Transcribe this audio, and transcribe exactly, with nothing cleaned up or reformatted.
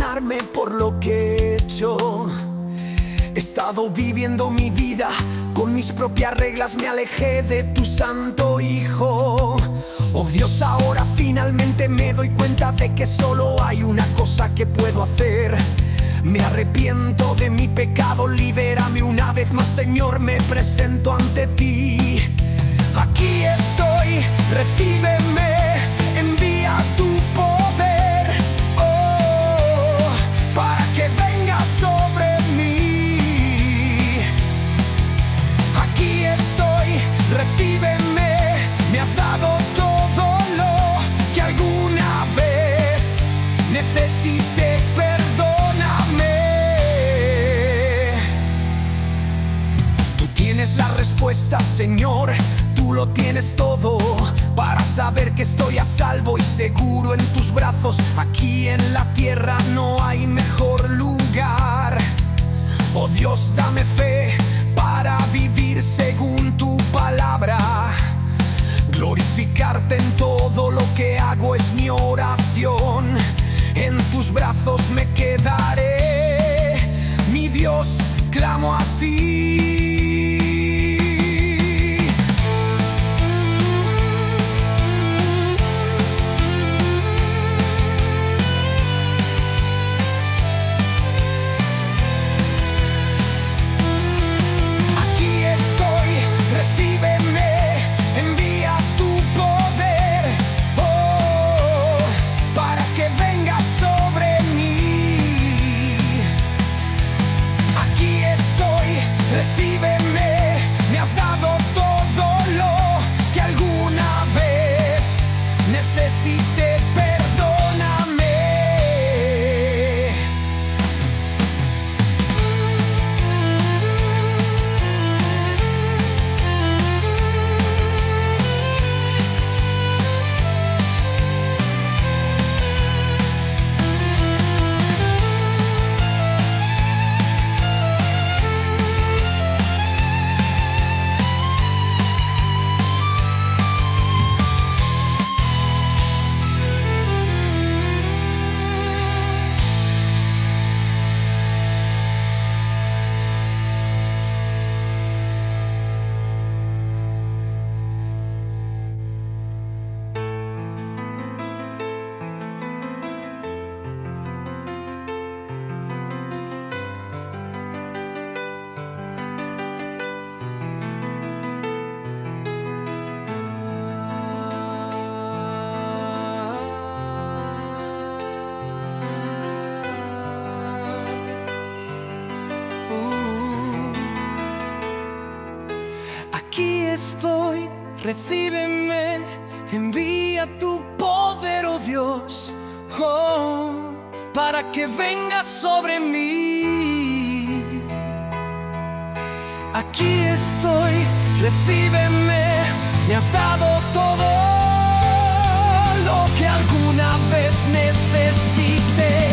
perdonarme por lo que he hecho. He estado viviendo mi vida con mis propias reglas, me alejé de tu santo Hijo. Oh Dios, ahora finalmente me doy cuenta de que solo hay una cosa que puedo hacer. Me arrepiento de mi pecado, libérame una vez más, Señor, me presento ante ti. Aquí estoy, recíbeme, envía tu poder, oh, para que venga sobre mí. Aquí estoy, recíbeme, me has dado todo lo que alguna vez necesité, perdóname. Tú tienes la respuesta, Señor. Tú lo tienes todo para saber que estoy a salvo y seguro en tus brazos. Aquí en la tierra no hay mejor lugar. Oh Dios, dame fe para vivir según tu palabra. Glorificarte en todo lo que hago es mi oración. En tus brazos me quedaré, mi Dios, clamo a ti. Recíbeme, me has dado todo lo que alguna vez necesité, perdóname. Aquí estoy, recíbeme, envía tu poder, oh Dios, oh, para que venga sobre mí. Aquí estoy, recíbeme, me has dado todo lo que alguna vez necesité.